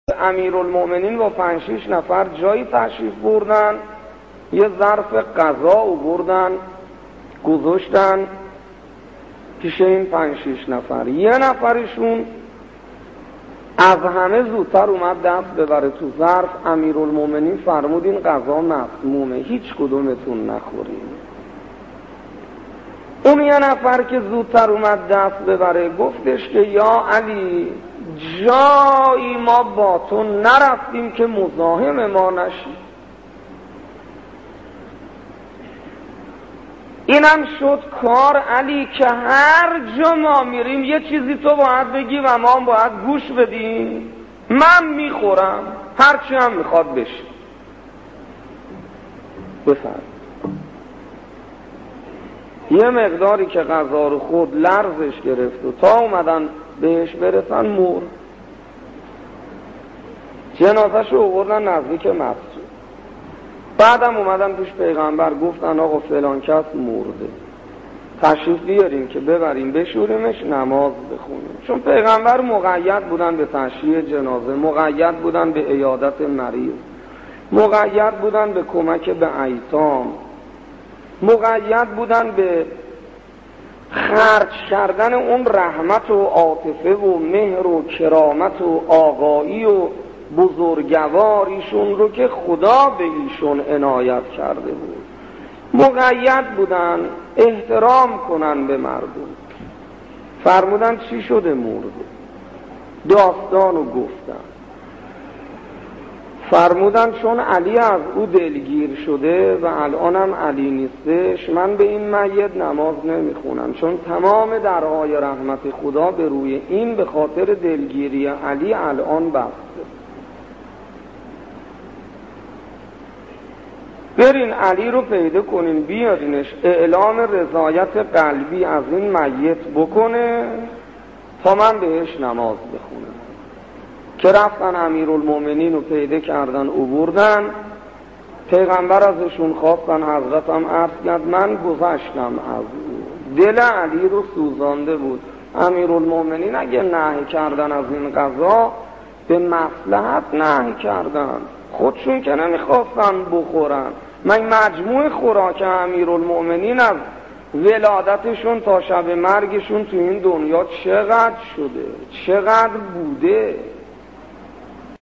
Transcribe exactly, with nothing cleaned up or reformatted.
امیرالمؤمنین با پنج شش نفر جایی تشریف بردن، یه ظرف غذا آوردن گذاشتن پیش این پنج شش نفر. یه نفرشون از همه زودتر اومد دست ببره تو ظرف. امیرالمؤمنین فرمود این غذا مسمومه، هیچ کدومتون نخورین. اون یه نفر که زودتر اومد دست ببره گفتش که یا علی، جایی ما با تو نرفتیم که مزاحم ما نشی. اینم شد کار علی که هر جا ما میریم یه چیزی تو باید بگی و ما هم باید گوش بدیم. من میخورم هرچی هم میخواد بشه. بفرد یه مقداری که غذا رو خورد لرزش گرفت و تا اومدن بهش برسن مرد. جنازش رو آوردن نزدیک مسجد. بعدم اومدن پیش پیغمبر گفتن آقا فلان کس مرده، تشریف بیاریم که ببریم بشوریمش نماز بخونیم. چون پیغمبر مقید بودن به تشییع جنازه، مقید بودن به عیادت مریض، مقید بودن به کمک به ایتام، مقید بودن به خرج کردن اون رحمت و عاطفه و مهر و کرامت و آقایی و بزرگواریشون رو که خدا به ایشون عنایت کرده بود. مقید بودن احترام کنن به مردم. فرمودن چی شده مرده؟ داستانو گفتن. فرمودن چون علی از او دلگیر شده و الانم علی نیستش، من به این میت نماز نمیخونم، چون تمام درهای رحمت خدا به روی این به خاطر دلگیری علی الان بسته. برین علی رو پیدا کنین بیارینش اعلام رضایت قلبی از این میت بکنه تا من بهش نماز بخونم. که رفتن امیرالمؤمنین رو پیدا کردن آوردن. پیغمبر ازشون خواستن، حضرتم عرض کرد من گذشتم از دل علی رو سوزانده بود. امیرالمؤمنین اگه نهی کردن از این قضا به مصلحت نهی کردن، خودشون که نمیخواستن بخورن. من مجموع خوراک امیرالمؤمنین از ولادتشون تا شب مرگشون تو این دنیا چقدر شده، چقدر بوده.